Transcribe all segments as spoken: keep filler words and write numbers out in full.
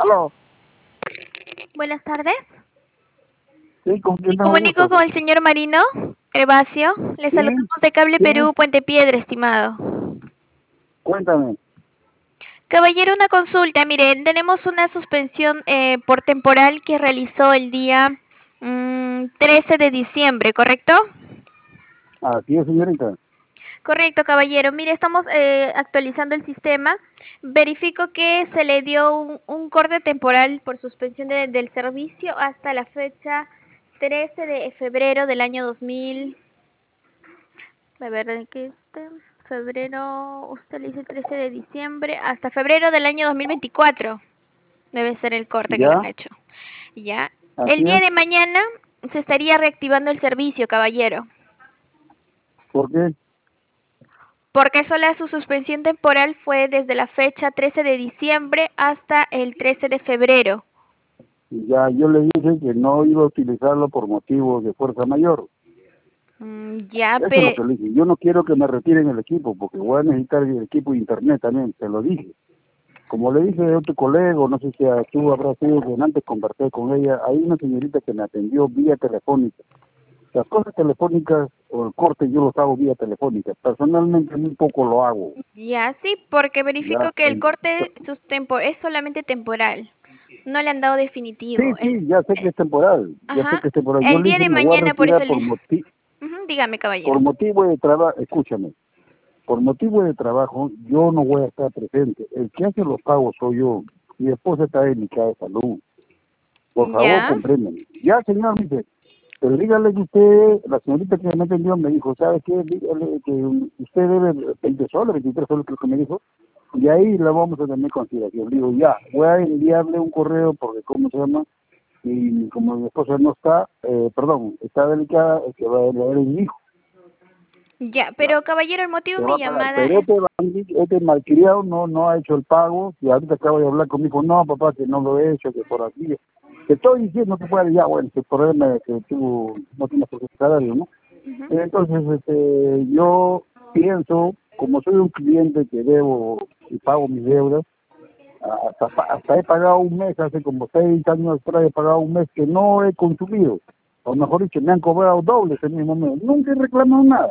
Aló, Buenas tardes. sí, ¿con quién Me tengo comunico gusto? con el señor Marino Herbacio. Le Sí, saludamos de Cable sí, Perú, Puente Piedra, estimado. cuéntame. Caballero, una consulta. Mire, tenemos una suspensión eh, por temporal que realizó el día mm, trece de diciembre, ¿correcto? Así es, señorita. Correcto, caballero. Mire, estamos eh, actualizando el sistema. Verifico que se le dio un, un corte temporal por suspensión de- del servicio hasta la fecha trece de febrero del año dos mil. A ver, ¿de qué este? Febrero, usted le dice trece de diciembre, hasta febrero del año dos mil veinticuatro. Debe ser el corte que le han ¿Ya? hecho. Ya. El Así día es. de mañana se estaría reactivando el servicio, caballero. ¿Por qué? Porque sola su suspensión temporal fue desde la fecha trece de diciembre hasta el trece de febrero. Ya yo le dije que no iba a utilizarlo por motivos de fuerza mayor. Mm, ya, Eso es lo pero... que le dije. Yo no quiero que me retiren el equipo porque voy a necesitar el equipo de internet también, se lo dije. Como le dije a otro colega, no sé si a tú habrás sido que antes conversé con ella, hay una señorita que me atendió vía telefónica. Las cosas telefónicas o el corte yo los hago vía telefónica. Personalmente muy poco lo hago. Ya, sí, porque verifico Ya, que el en- corte sus tempo- es solamente temporal. No le han dado Sí, definitivo. El, sí, ya sé que es temporal, ya sé ajá. que es temporal. Yo El le día dije, de me voy a mañana, por eso retirar por, le... moti Ujú, dígame, caballero. por motivo de trabajo, escúchame, por motivo de trabajo yo no voy a estar presente. El que hace los pagos soy yo. Mi esposa está delicada de salud. Por favor, Ya, compréndeme. Ya, señor, dice, pero dígale que usted, la señorita que me atendió me dijo, ¿sabe qué? Dígale que usted debe veinte soles, veintitrés soles, creo que me dijo, y ahí la vamos a tener en consideración. Digo, ya, voy a enviarle un correo porque, ¿cómo se llama? Y como mi esposa no está, eh, perdón, está delicada, el que va a leer es mi hijo, ya, ya, pero caballero, el motivo se de va mi a pagar. llamada Pero es... este, bandi- este malcriado no, no ha hecho el pago, y ahorita acabo de hablar conmigo, no, papá, que no lo he hecho, que por aquí. Te estoy diciendo que puede, ya, bueno, que el problema es que tú no tienes por qué salario, ¿no? Ujú. Entonces, este, yo pienso, como soy un cliente que debo y pago mis deudas, hasta, hasta he pagado un mes, hace como seis años atrás he pagado un mes que no he consumido, o mejor dicho, me han cobrado doble ese mismo mes, nunca he reclamado nada.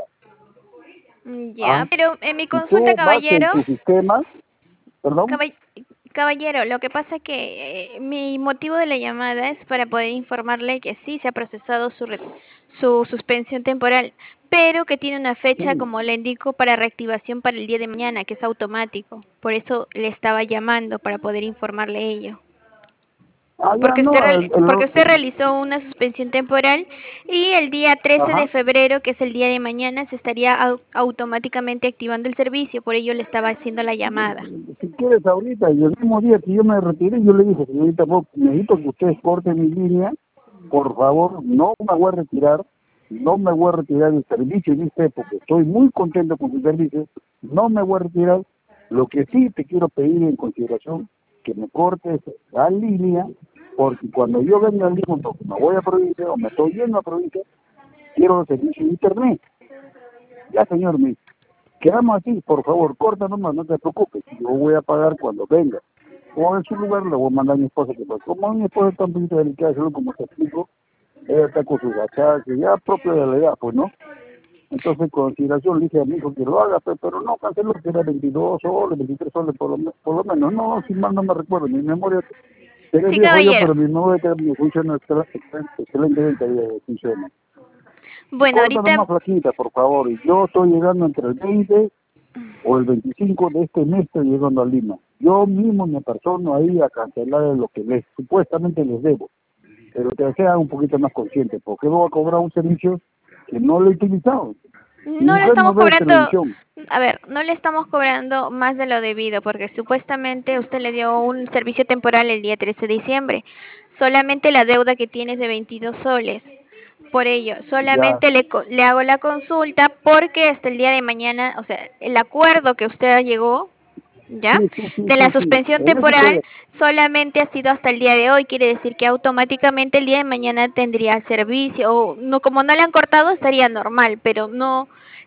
Mm, Ah, ya, pero en mi si consulta, tú vas en caballero, tu sistema, perdón, caball- caballero, lo que pasa es que eh, mi motivo de la llamada es para poder informarle que sí se ha procesado su, re- su suspensión temporal, pero que tiene una fecha, sí. como le indico, para reactivación para el día de mañana, que es automático. Por eso le estaba llamando para poder informarle ello. Ah, ya Porque usted, no, reali- el, el, porque usted realizó una suspensión temporal y el día trece de ajá, febrero, que es el día de mañana, se estaría au- automáticamente activando el servicio. Por ello le estaba haciendo la llamada. si quieres ahorita, y el mismo día que yo me retiré, yo le dije, señorita, vos, necesito que ustedes corten mi línea, por favor, no me voy a retirar, no me voy a retirar del servicio, dice, porque estoy muy contento con su servicio, no me voy a retirar. Lo que sí te quiero pedir en consideración, que me cortes la línea, porque cuando yo venga al mismo porque me voy a provincia o me estoy yendo a provincia, quiero el servicio de internet. Ya, señor, me quedamos así, por favor, corta nomás, no te preocupes, yo voy a pagar cuando venga. O en su lugar le voy a mandar a mi esposa, que pues, como mi esposa está un poquito delicada, solo como te explico, ella está con sus achaques, ya propio de la edad, pues, ¿no? Entonces, en consideración, le dije a mi hijo que lo haga, pues, pero no, canceló que era veintidós soles, veintitrés soles por lo, me- por lo menos. No, si mal no me recuerdo, mi memoria, seré Sí, viejo yo, caballero. pero mi memoria me funciona excel- excel- excelentemente, eh, funciona. Bueno, Corta ahorita... nomás flaquita, por favor, y yo estoy llegando entre el veinte o el veinticinco de este mes estoy llegando a Lima. Yo mismo me persono ahí a cancelar lo que les supuestamente les debo, pero que sea un poquito más consciente, porque voy a cobrar un servicio que no lo he utilizado. Mi No le mujer no estamos ve cobrando, televisión. a ver, no le estamos cobrando más de lo debido, porque supuestamente usted le dio un servicio temporal el día trece de diciembre. Solamente la deuda que tiene es de veintidós soles. Por ello, Ya, solamente le, co- le hago la consulta porque hasta el día de mañana, o sea, el acuerdo que usted llegó, ¿ya? sí, sí, sí, De la sí, sí, suspensión en eso estoy. temporal solamente ha sido hasta el día de hoy, quiere decir que automáticamente el día de mañana tendría el servicio, o no, como no le han cortado estaría normal, pero no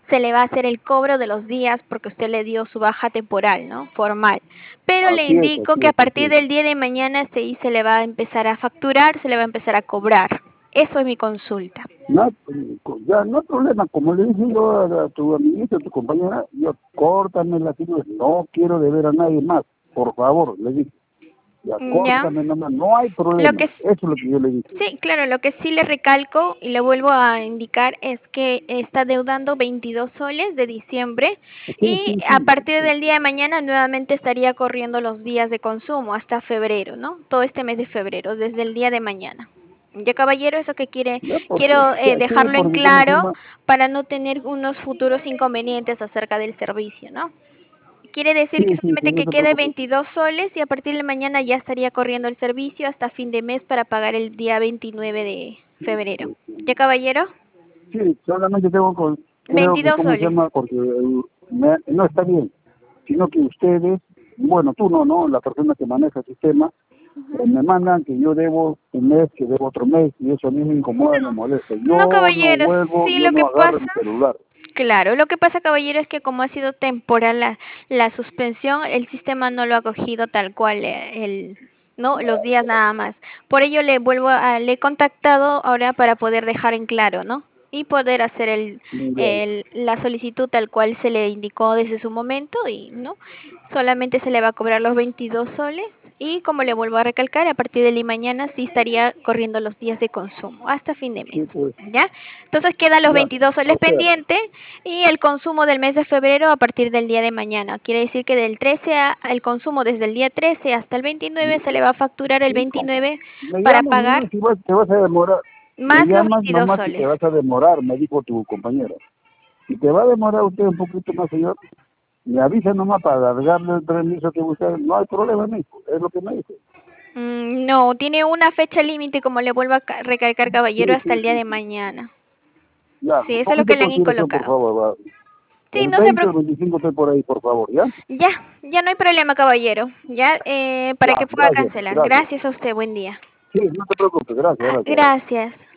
se le va a hacer el cobro de los días porque usted le dio su baja temporal, ¿no? Formal. Pero le Así es, indico así que a es, así partir es. del día de mañana se, se le va a empezar a facturar, se le va a empezar a cobrar. Eso es mi consulta. No, ya no hay problema, como le dije yo a, a tu amiguita, a tu compañera, yo córtame la firma, no quiero deber a nadie más, por favor, le dije, ya ¿Ya? córtame nomás, no hay Lo problema, que eso es lo que yo le dije. sí, claro, lo que sí le recalco y le vuelvo a indicar es que está deudando veintidós soles de diciembre Sí, y sí, a sí, partir del día de mañana nuevamente estaría corriendo los días de consumo hasta febrero, ¿no? Todo este mes de febrero, desde el día de mañana. Ya caballero, eso que quiere, ya porque, quiero eh, sí, dejarlo en porque como se claro llama, para no tener unos futuros inconvenientes acerca del servicio, ¿no? Quiere sí, decir que sí, sí, solamente no que te quede preocupes. veintidós soles y a partir de mañana ya estaría corriendo el servicio hasta fin de mes para pagar el día veintinueve de febrero. ¿Ya, caballero? Sí, solamente tengo con, creo que, veintidós ¿cómo se soles. llama? Porque eh, me- no está bien, sino que ustedes, bueno, tú no, ¿no? La persona que maneja el sistema, eh, me mandan que yo debo un mes, que debo otro mes, y eso a mí me incomoda, me molesta. No, Yo no caballero, vuelvo, sí yo lo que no agarro pasa, mi celular. claro, lo que pasa, caballero, es que como ha sido temporal la, la suspensión, el sistema no lo ha cogido tal cual eh, el, no, los días nada más. Por ello le vuelvo a, le he contactado ahora para poder dejar en claro, ¿no? Y poder hacer el, Ya, el, la solicitud tal cual se le indicó desde su momento y, ¿no? Solamente se le va a cobrar los veintidós soles y como le vuelvo a recalcar, a partir de hoy y mañana sí estaría corriendo los días de consumo hasta fin de mes, sí, pues, ¿ya? Entonces quedan los ya. veintidós soles O sea, pendientes y el consumo del mes de febrero a partir del día de mañana. Quiere decir que del trece a, el consumo desde el día trece hasta el veintinueve se le va a facturar el hijo, veintinueve me para llamas pagar nomás si vas, te vas a demorar. Me más los llamas veintidós nomás si te soles. vas a demorar, me dijo tu compañera. Si te va a demorar usted un poquito más, señor, me avisa nomás para alargarle el permiso que usted, no hay problema, mijo, es lo que me dice. Mm, no, tiene una fecha límite, como le vuelvo a ca- recalcar, caballero, Sí, hasta sí, el día sí, de sí. mañana. Ya, Sí, un eso es lo poquito que de le han consideración, por colocado. favor, va. Sí, El no se veinte o el preocupe. veinticinco estoy por ahí, por favor, ¿ya? Ya, ya no hay problema, caballero. Ya, eh, para Ya, que pueda gracias, cancelar. gracias. Gracias a usted, buen día. Sí, no te preocupes, gracias, Ah, gracias, gracias. gracias.